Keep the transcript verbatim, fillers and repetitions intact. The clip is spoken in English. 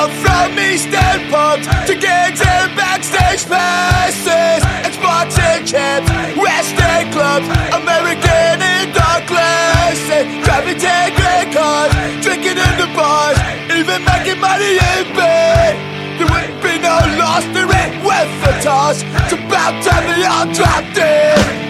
up from eastern pubs to gigs and backstage passes, Xbox and chips, Western clubs, American indoor classes, driving ten grand cars, drinking in the bars, even making money in bed. There wouldn't be no loss, there ain't worth a toss. It's about time they all dropped in.